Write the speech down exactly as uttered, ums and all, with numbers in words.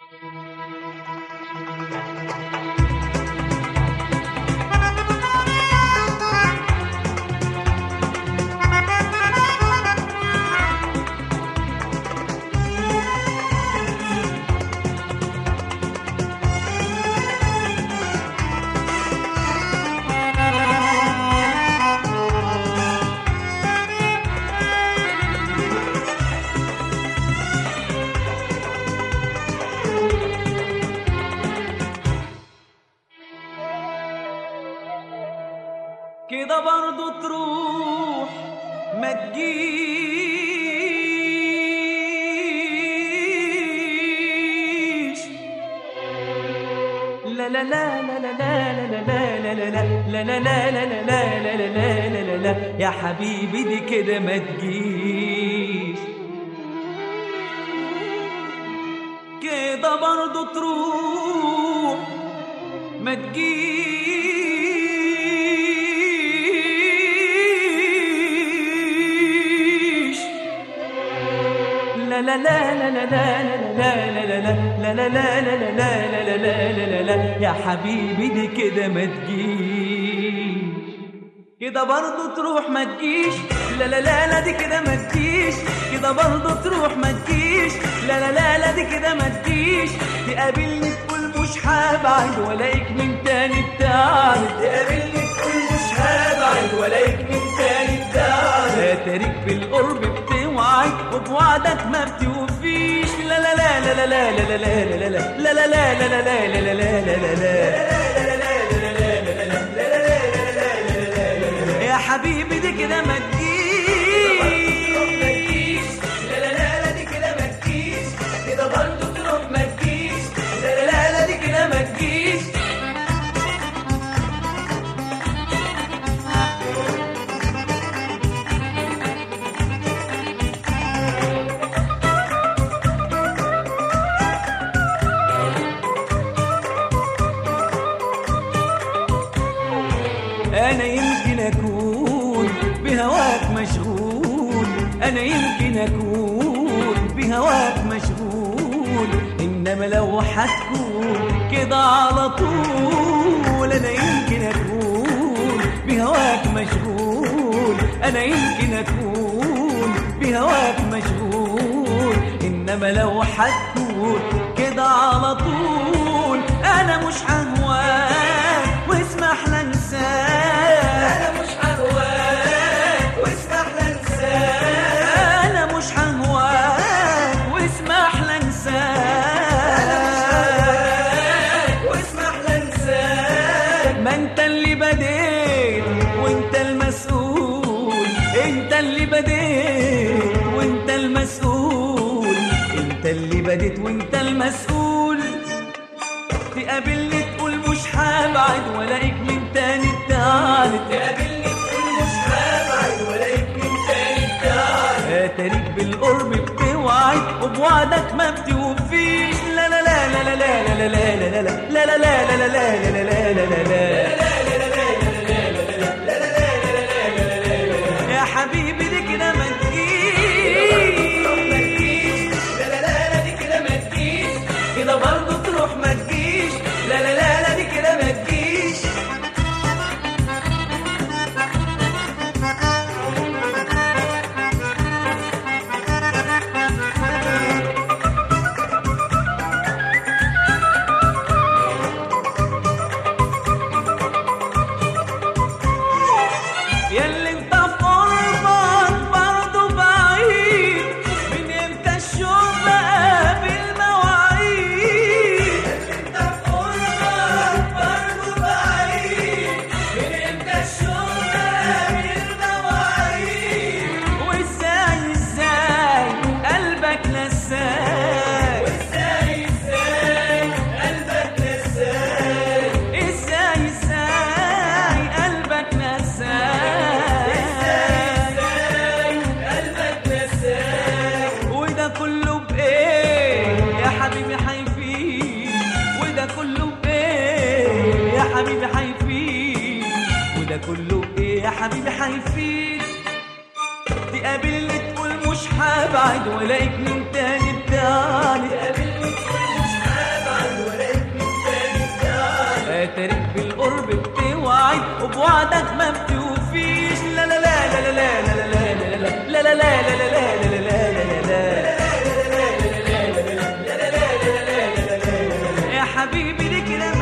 كده برضو تروح ما تجيش. لا لا لا لا لا لا لا لا لا لا لا لا لا لا لا لا لا يا حبيبي دي كده ما تجيش. كده برضو تروح ما تجيش. لا لا لا لا لا لا لا لا لا لا لا لا لا لا لا لا يا حبيبي دي كده ما تجيش. كده برضو تروح ما تجيش. لا لا لا لا دي كده ما تجيش. كده برضو تروح ما تجيش. لا لا لا لا دي كده ما تجيش. تقابلني تقول مش هبعد ولاقيك من تاني بتعرض. تقابلني تقول مش هبعد ولاقيك من تاني بتعرض. لا تاريك بالقرب بتوعد وبوعدك ما بتوفيش. لا لا لا لا لا لا لا لا لا لا لا لا لا لا لا لا لا لا لا يا حبيبي دي كده ما تجيش. لا لا لا لا دي كده ما تجيش. كده برضو تروح ما تجيش. لا لا لا لا دي كده ما تجيش. أنا يمكن أكون بهواك مشغول. أنا يمكن أكون بهواك مشغول. إنما لو حتكون كده على طول. أنا يمكن أكون بهواك مشغول. أنا يمكن أكون بهواك مشغول. إنما لو حتكون كده على طول. أنا مش ههواك واسمح لي انساك. أنا مش ههواك واسمح لي انساك. أنا مش ههواك واسمح لي انساك. أنا مش ههواك واسمح لي انساك. ما أنت اللي بديت وأنت المسؤول. أنت اللي بديت وأنت المسؤول. أنت اللي بديت وأنت المسؤول. تقابلني تقول مش هبعد ولاقيك من تاني بتعرض. تقابلني تقول مش هبعد ولاقيك من تاني بتعرض. اتاريك بالقرب بتوعد وبوعدك ما بتوفيش. لا لا لا لا لا لا لا لا لا لا لا لا لا لا لا لا لا لا يا حبيبي دي كده ما تجيش. لا لا لا لا دي كده ما تجيش. كده برضو تروح ما تجيش. لا لا لا لا دي كده ما تجيش. ياللي انت في قربك برضو بعيد. من امتى الشوق بقى بالمواعيد. ياللي انت في قربك برضو بعيد. من امتى الشوق بقى بالمواعيد. وازاي ازاي قلبك نساك. وازاي ازاي قلبك نساك. ازاي ازاي قلبك نساك. وده كله بإيه يا حبيبي حيفيد. وده كله بإيه يا حبيبي حيفيد. وده كله بإيه يا حبيبي حيفيد. تقابلني تقول مش هبعد ولاقيك من تاني بتعرض. تقابلني تقول مش هبعد وبوعدك ما بتوفيش. لا لا لا لا لا لا لا لا لا لا لا لا لا لا لا. يا حبيبي ليه كده